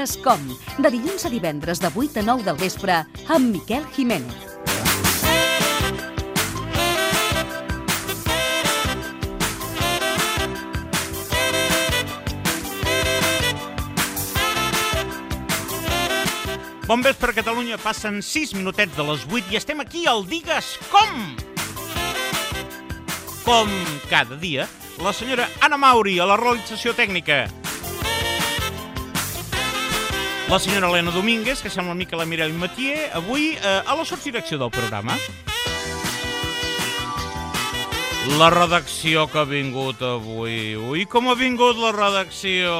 Digues com, de dilluns a divendres de 8 a 9 del vespre, amb Miquel Jiménez. Bon vespre, Catalunya. Passen 6 minutets de les 8 i estem aquí al Digues com! Com cada dia, la senyora Anna Mauri a la realització tècnica. La senyora Helena Domínguez, que sembla una mica la Mireille Mathieu, avui a la sotsdirecció del programa. La redacció que ha vingut avui. Ui, com ha vingut la redacció!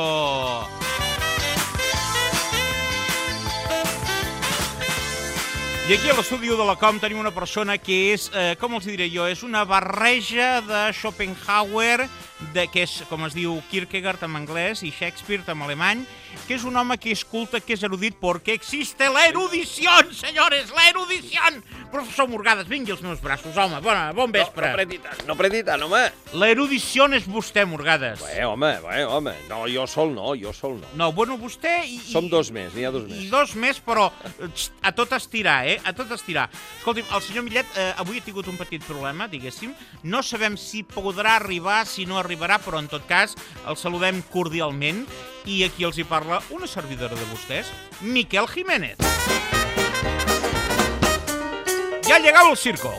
I aquí a l'estudi de la Com tenim una persona que és, com els diré jo, és una barreja de Schopenhauer, que és, com es diu, Kierkegaard en anglès i Shakespeare en alemany, que és un home que és culte, que és erudit, perquè existe la erudición, senyores, la erudición! Professor Morgades, vingui als meus braços, home, bon vespre. No apretis tant, home. La erudición és vostè, Morgades. Home, no, jo sol no. No, bueno, vostè i... Som dos més, n'hi ha dos més. I dos més, però a tot estirar, a tot estirar. Escolti'm, el senyor Millet avui ha tingut un petit problema, diguéssim. No sabem si podrà arribar, si no arribarà, però en tot cas el saludem cordialment. I aquí els hi parla una servidora de vostès, Miquel Jiménez. Ja ha llegat el circo.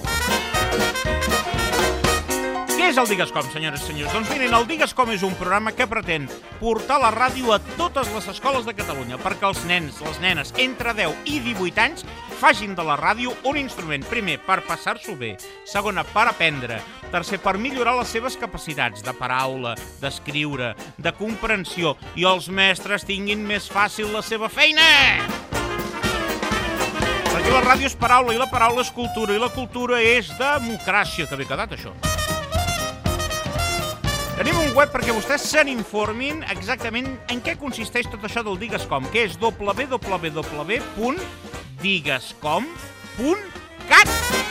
Què és el Digues com, senyores i senyors? Doncs miren, el Digues com és un programa que pretén portar la ràdio a totes les escoles de Catalunya perquè els nens, les nenes, entre 10 i 18 anys facin de la ràdio un instrument, primer, per passar-s'ho bé, segona, per aprendre, tercer, per millorar les seves capacitats de paraula, d'escriure, de comprensió, i els mestres tinguin més fàcil la seva feina! Perquè la ràdio és paraula, i la paraula és cultura, i la cultura és democràcia. Que bé quedat, això. Tenim un web perquè vostès se n'informin exactament en què consisteix tot això del Digues com, que és www.diguescom.cat.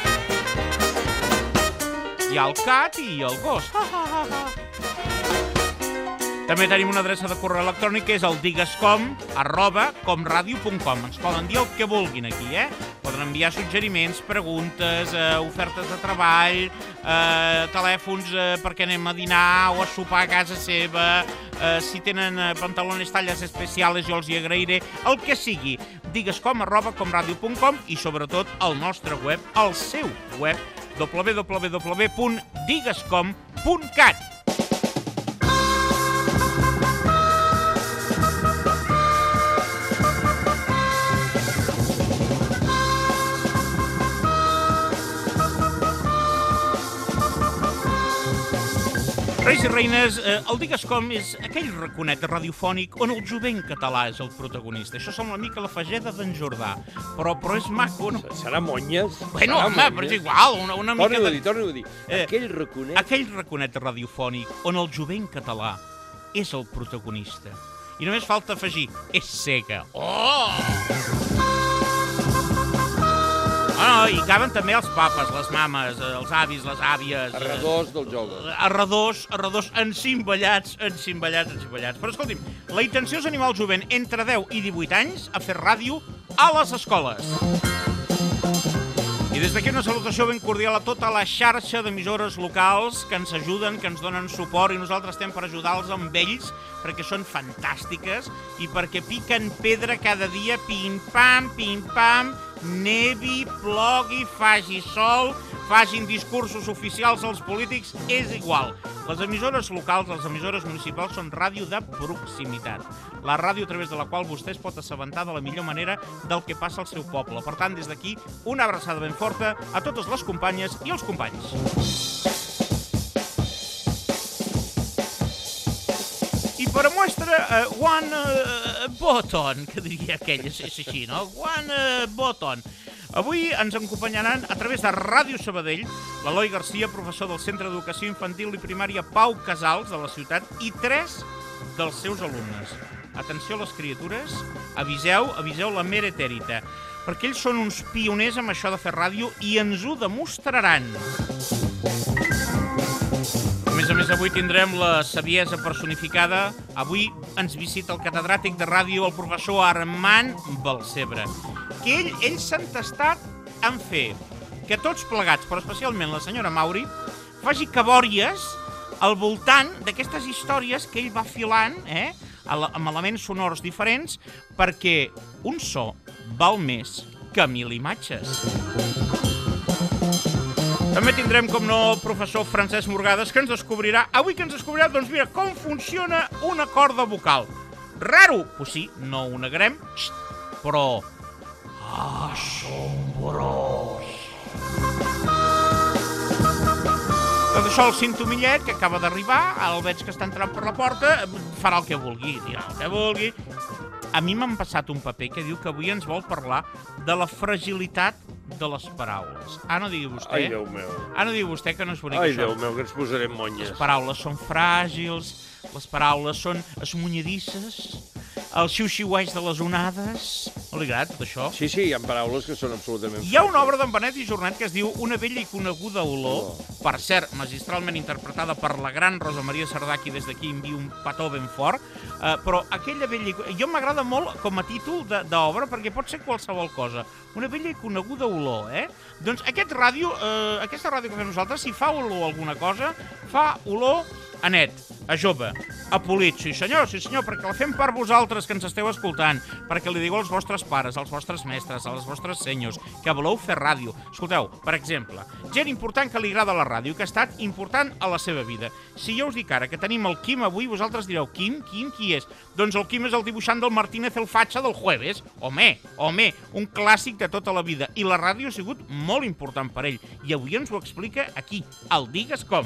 Hi ha el cat i el gos. També tenim una adreça de correu electrònic que és el diguescom@comradio.com. Ens poden dir el que vulguin aquí, Poden enviar suggeriments, preguntes, ofertes de treball, telèfons perquè anem a dinar o a sopar a casa seva, si tenen pantalones talles especials jo els hi agrairé, el que sigui. diguescom@comradio.com i sobretot el nostre web, el seu web, www.diguescom.cat. Reis i reines, el Digues com és aquell raconet radiofònic on el jovent català és el protagonista. Això sembla una mica la Fageda d'en Jordà, però és maco, no? Serà Monyes? Bueno, home, però és igual, una mica... Torna-ho a dir. Aquell raconet radiofònic on el jovent català és el protagonista. I només falta afegir, és cega. Oh! I caben també els papes, les mames, els avis, les àvies... Arredors del jove. Arredors, encimballats. Però escolti'm, la intenció és animar el jovent entre 10 i 18 anys a fer ràdio a les escoles. I des d'aquí una salutació ben cordial a tota la xarxa d'emissores locals que ens ajuden, que ens donen suport, i nosaltres estem per ajudar-los amb ells, perquè són fantàstiques i perquè piquen pedra cada dia, pim-pam, nevi, plogui, faci sol, facin discursos oficials als polítics, és igual. Les emissores locals, les emissores municipals, són ràdio de proximitat. La ràdio a través de la qual vostè es pot assabentar de la millor manera del que passa al seu poble. Per tant, des d'aquí, una abraçada ben forta a totes les companyes i els companys. I per a mostra, one button, que diria aquell, és així, no? One button. Avui ens acompanyaran a través de Ràdio Sabadell l'Eloi Garcia, professor del Centre d'Educació Infantil i Primària Pau Casals de la ciutat, i 3 dels seus alumnes. Atenció a les criatures, aviseu la meretèrita, perquè ells són uns pioners amb això de fer ràdio i ens ho demostraran. A més a més, avui tindrem la saviesa personificada. Avui ens visita el catedràtic de ràdio, el professor Armand Balcebre, que ell s'ha entestat en fer que tots plegats, però especialment la senyora Mauri, faci cabòries al voltant d'aquestes històries que ell va filant, amb elements sonors diferents, perquè un so val més que 1000 imatges. També tindrem, com no, el professor Francesc Morgades, que ens descobrirà, doncs mira, com funciona una corda vocal. Raro! Pues sí, no ho negarem, però assombrós. Doncs això, el Cintomillet, que acaba d'arribar, el veig que està entrant per la porta, farà el que vulgui, dirà el que vulgui. A mi m'han passat un paper que diu que avui ens vol parlar de la fragilitat de les paraules. No digui vostè. Ai, Déu meu. No digui vostè que no és bonic Ai, això. Déu meu, que ens posarem monyes. Les paraules són fràgils, les paraules són esmunyedisses, el xiu-xiueig de les onades. No li agrada tot això? Sí, hi ha paraules que són absolutament... Hi ha una obra d'en Benet i Jornet que es diu Una vella i coneguda olor, per cert, magistralment interpretada per la gran Rosa Maria Cerdà, qui des d'aquí envia un petó ben fort, però aquella vella... Jo m'agrada molt com a títol d'obra perquè pot ser qualsevol cosa. Una vella i coneguda olor, Doncs aquesta ràdio que fem nosaltres, si fa olor a alguna cosa, fa olor a net, a jove, a polit. Sí senyor, perquè la fem per vosaltres que ens esteu escoltant, perquè li diu als vostres pares, als vostres mestres, a les vostres senyors, que voleu fer ràdio. Escolteu, per exemple, gent important que li agrada la ràdio, que ha estat important a la seva vida. Si jo us dic ara que tenim el Quim avui, vosaltres direu, Quim, qui és? Doncs el Quim és el dibuixant del Martínez el Fatxa del Jueves. Home, un clàssic de tota la vida. I la ràdio ha sigut molt important per ell. I avui ens ho explica aquí, al Digues Com.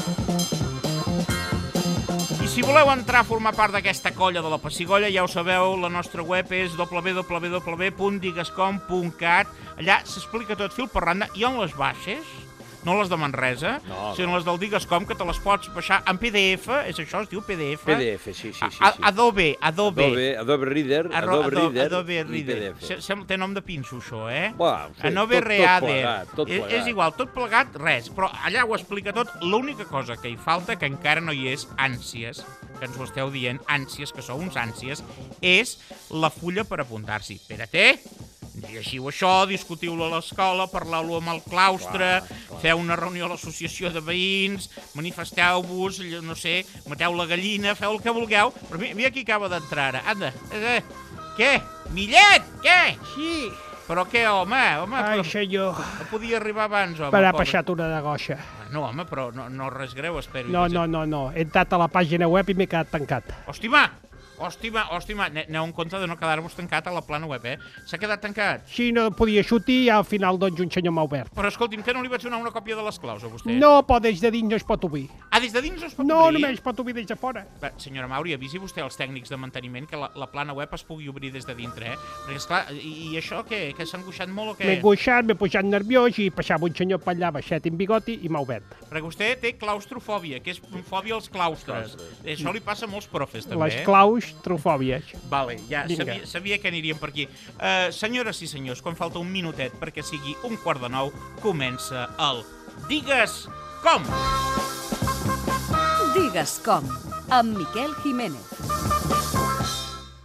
I si voleu entrar a formar part d'aquesta colla de la Pessigolla, ja ho sabeu, la nostra web és www.diguescom.cat. Allà s'explica tot fil per randa, i on les baixes, no les de Manresa, sinó les del Diguescom, que te les pots baixar en PDF, és això, es diu PDF? PDF, sí. Adobe Reader i PDF. Té nom de pinso, això, Adobe Reader. És igual, tot plegat, res, però allà ho explica tot. L'única cosa que hi falta, que encara no hi és, ànsies, que ens ho esteu dient, ànsies, que sou uns ànsies, és la fulla per apuntar-s'hi. Espera't, llegiu això, discutiu-lo a l'escola, parleu-lo amb el claustre, feu una reunió a l'associació de veïns, manifesteu-vos, no sé, mateu la gallina, feu el que vulgueu, però mira qui acaba d'entrar ara. Anda, què? Millet, què? Sí. Però què, home? Ai, senyor. No podia arribar abans, home. Per ha passat una de goixa. No, home, però no res greu, espero. No. He entrat a la pàgina web i m'he quedat tancat. Hòstima, aneu en compte de no quedar-vos tancat a la plana web, S'ha quedat tancat? Sí, no podia sortir i al final, doncs, un senyor m'ha obert. Però escolti'm, que no li vaig donar una còpia de les claus a vostè? No, però des de dins no es pot obrir. Des de dins no es pot obrir? No, només es pot obrir des de fora. Senyora Mauri, avisi vostè als tècnics de manteniment que la plana web es pugui obrir des de dintre, Perquè, esclar, i això què? Que s'ha angoixat molt o què? M'he angoixat, m'he posat nerviós i passava un senyor per allà, baixet i amb bigoti, i m'ha obert. Perquè vostè té claustrofòbia, que és fòbia als claustres. Això li passa a molts profes, també. Les claustrofòbies. Vale, ja sabia que aniríem per aquí. Senyores i senyors, quan falta un minutet perquè sigui 8:45, comença el Digues Com! Digues Com, amb Miquel Jiménez.